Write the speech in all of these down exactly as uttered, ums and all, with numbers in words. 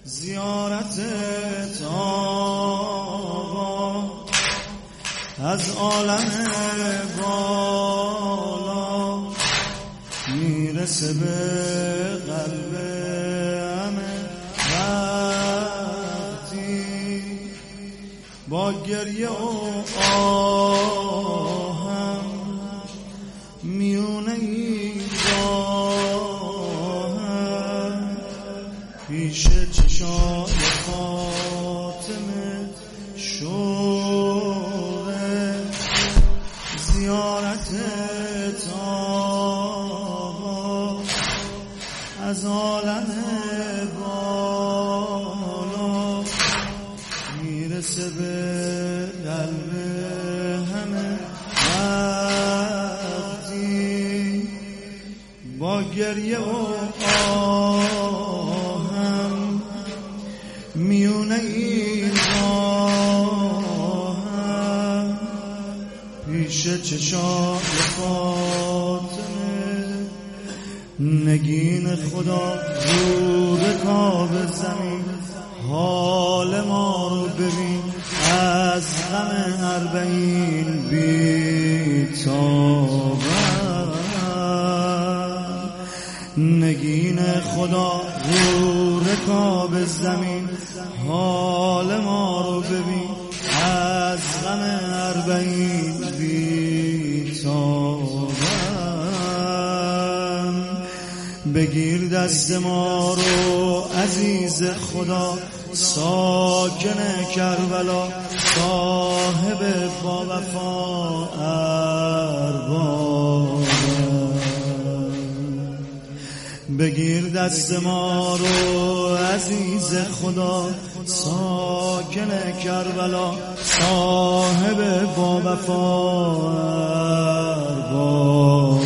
زیارت آقا از عالم بالا میرسه به قلب همه وقتی با گریه و آهم میونه این راهم پیش چشای فاطمه شوره زیارت آقا از عالم بالا میرسه به قلب همه وقتی با گریه و آهم میونه این راهم پیش چشای فاطمه نگین خدا رو رکاب زمین حال ما رو ببین از غم اربعین بی تابم نگین خدا رو رکاب زمین حال ما رو ببین از غم اربعین بی تابم بگیر دست ما رو عزیز خدا ساکن کربلا صاحب با وفا ارباب بگیر دست ما رو عزیز خدا ساکن کربلا صاحب با وفا ارباب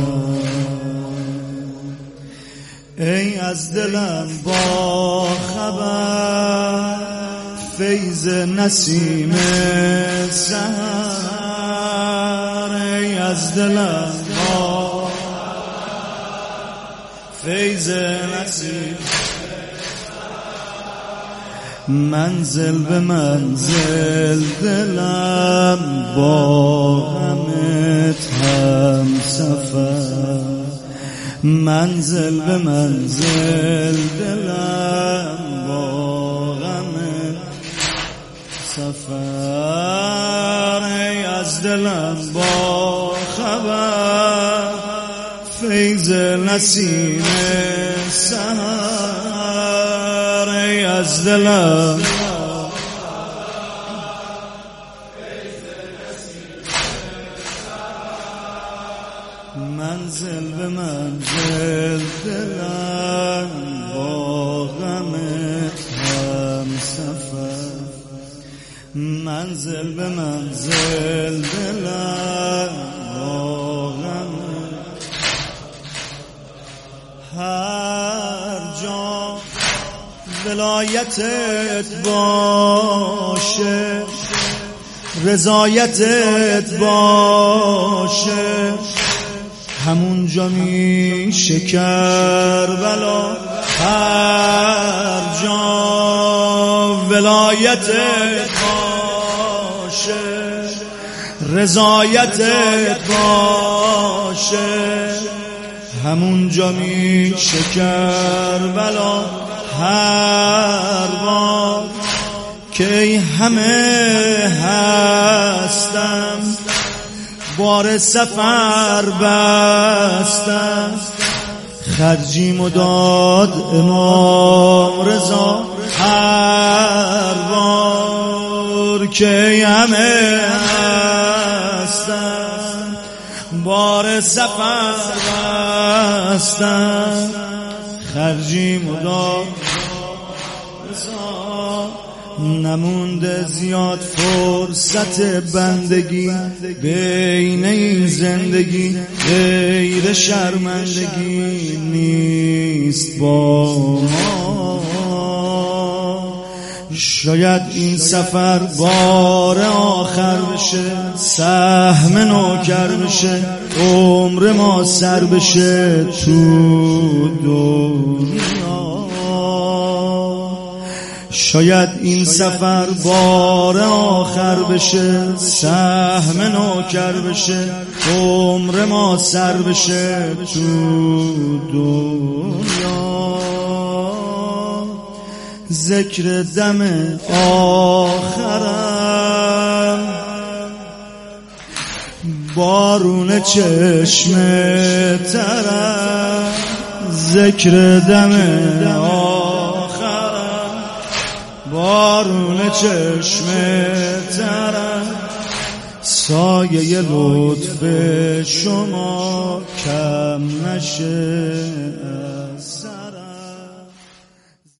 ای از دلم با خبر فیض نسیم سحر ای از دلم با فیض نسیم منزل به منزل دلم با غمت هم سفر منزل به منزل دلم با غمت سفر ای از دلم با خبر فیض نسیم سحر ای از دلم منزل به منزل دلم با غمت هم سفر منزل به منزل دلم با غمت هر جا ولایتت باشه رضایتت باشه همونجا میشه کربلا هر جا ولایتت باشه رضایتت باشه همونجا میشه کربلا هر بار که همه هستم بار سفر بستم خرجیم داد امام رضا هر بار که همه هستم بار سفر بستم خرجیم داد نمونده زیاد فرصت بندگی بین این زندگی غیر شرمندگی نیست با ما شاید این سفر بار آخر بشه سهم نوکر بشه عمر ما سر بشه تو دنیا شاید این سفر بار آخر بشه، سهم نوکر بشه، عمر ما سر بشه تو دنیا. ذکر دم آخرم بارون چشم ترم، ذکر دم آخرم بارون چشم ترم. سایه لطف شما کم نشه.